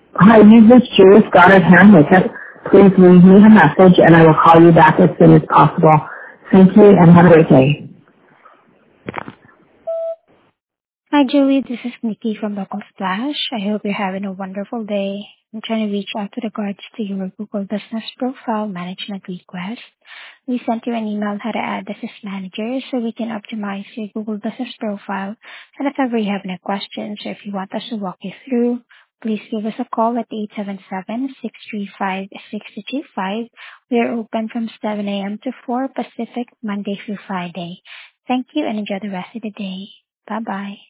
Hi, you've reached Julie Goddard here in Makeup. Please leave me a message and I will call you back as soon as possible. Thank you and have a great day. Hi, Julie. This is Nikki from Local Splash. I hope you're having a wonderful day. I'm trying to reach out with regards to your Google Business Profile Management request. We sent you an email how to add business managers so we can optimize your Google Business Profile. And if ever you have any questions or if you want us to walk you through, please give us a call at 877-635-6225. We are open from 7 a.m. to 4 Pacific, Monday through Friday. Thank you and enjoy the rest of the day. Bye-bye.